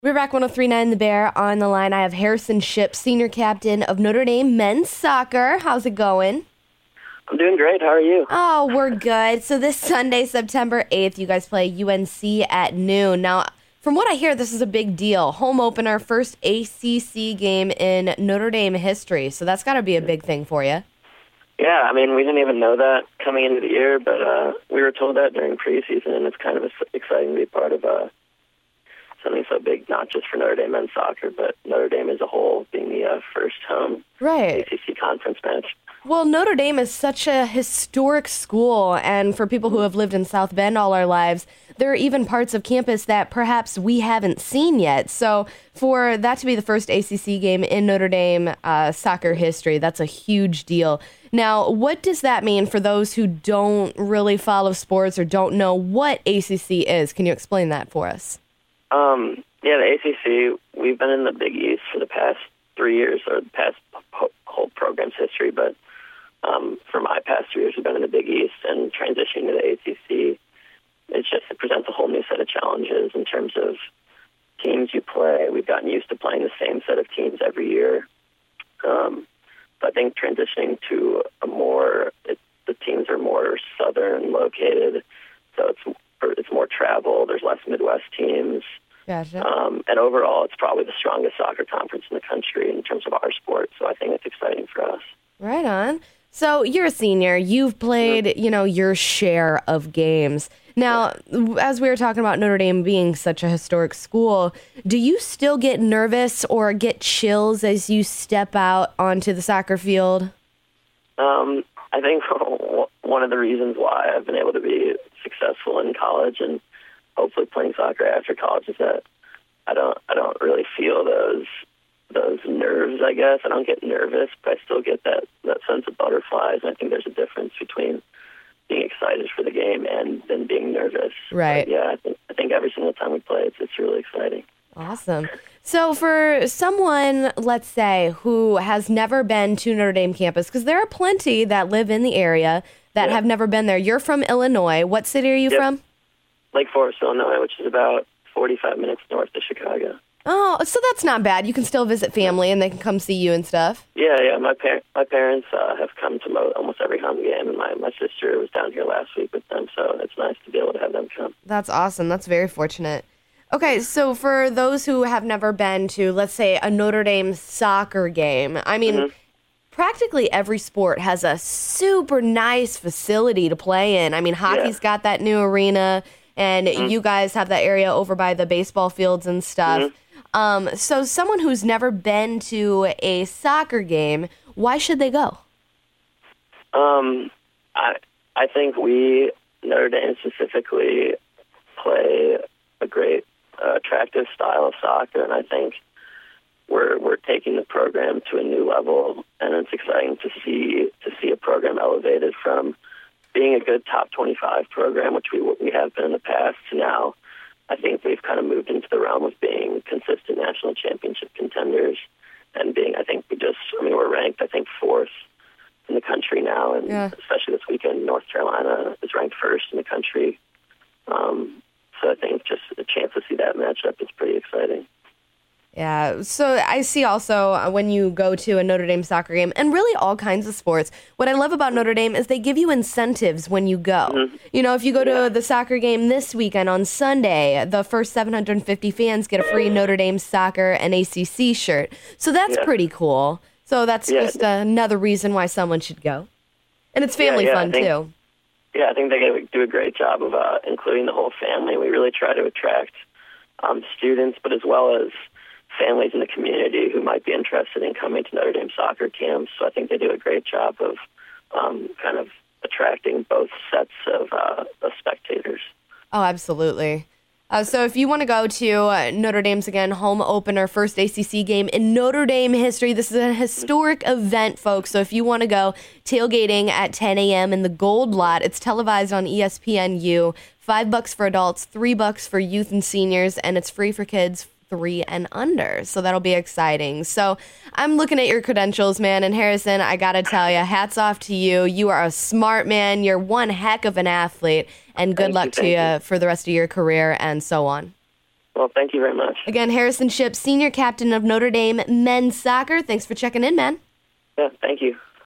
We're back 1039 The Bear on the line. I have Harrison Shipp, senior captain of Notre Dame men's soccer. How's it going? I'm doing great. How are you? Oh, we're good. So this Sunday, September 8th, you guys play UNC at noon. Now, from what I hear, this is a big deal. Home opener, first ACC game in Notre Dame history. So that's got to be a big thing for you. Yeah, I mean, we didn't even know that coming into the year, but we were told that during preseason, and it's kind of exciting to be part of something so big, not just for Notre Dame men's soccer, but Notre Dame as a whole being the first home ACC conference match. Well, Notre Dame is such a historic school, and for people who have lived in South Bend all our lives, there are even parts of campus that perhaps we haven't seen yet. So for that to be the first ACC game in Notre Dame soccer history, that's a huge deal. Now, what does that mean for those who don't really follow sports or don't know what ACC is? Can you explain that for us? Yeah, the ACC, we've been in the Big East for the past 3 years, or the past whole program's history, but for my past 3 years, we've been in the Big East, and transitioning to the ACC, it presents a whole new set of challenges in terms of teams you play. We've gotten used to playing the same set of teams every year. But I think transitioning to the teams are more southern located, so it's more travel. There's less Midwest teams. Gotcha. And overall, it's probably the strongest soccer conference in the country in terms of our sport. So I think it's exciting for us. Right on. So you're a senior. You've played, your share of games. Now, as we were talking about Notre Dame being such a historic school, do you still get nervous or get chills as you step out onto the soccer field? I think one of the reasons why I've been able to be successful in college and hopefully playing soccer after college is that I don't really feel those nerves, I guess. I don't get nervous, but I still get that sense of butterflies. And I think there's a difference between being excited for the game and then being nervous. Right. But yeah, I think every single time we play, it's really exciting. Awesome. So for someone, let's say, who has never been to Notre Dame campus, because there are plenty that live in the area that have never been there. You're from Illinois. What city are you from? Lake Forest, Illinois, which is about 45 minutes north of Chicago. Oh, so that's not bad. You can still visit family and they can come see you and stuff. Yeah. My parents have come to almost every home game, and my sister was down here last week with them, so it's nice to be able to have them come. That's awesome. That's very fortunate. Okay, so for those who have never been to, let's say, a Notre Dame soccer game, I mean, practically every sport has a super nice facility to play in. I mean, hockey's got that new arena, and you guys have that area over by the baseball fields and stuff. So someone who's never been to a soccer game, why should they go? I think we, Notre Dame specifically, play a great, attractive style of soccer, and I think we're taking the program to a new level, and it's exciting to see a program elevated from being a good top 25 program, which we have been in the past, to now I think we've kind of moved into the realm of being consistent national championship contenders, and we're ranked, I think, 4th in the country now, and especially this weekend, North Carolina is ranked 1st in the country. So I think just a chance to see that matchup is pretty exciting. Yeah, so I see also when you go to a Notre Dame soccer game, and really all kinds of sports, what I love about Notre Dame is they give you incentives when you go. If you go to the soccer game this weekend on Sunday, the first 750 fans get a free Notre Dame soccer and ACC shirt. So that's pretty cool. So that's just another reason why someone should go. And it's family fun, too. Yeah, I think they do a great job of including the whole family. We really try to attract students, but as well as families in the community who might be interested in coming to Notre Dame soccer camps. So I think they do a great job of kind of attracting both sets of spectators. Oh, absolutely. So if you want to go to Notre Dame's, again, home opener, first ACC game in Notre Dame history, this is a historic event, folks. So if you want to go tailgating at 10 a.m. in the Gold Lot, it's televised on ESPNU, $5 for adults, $3 for youth and seniors, and it's free for kids 3 and under. So that'll be exciting. So I'm looking at your credentials, man. And Harrison, I got to tell you, hats off to you. You are a smart man. You're one heck of an athlete. And good luck to you for the rest of your career and so on. Well, thank you very much. Again, Harrison Shipp, senior captain of Notre Dame men's soccer. Thanks for checking in, man. Yeah, thank you.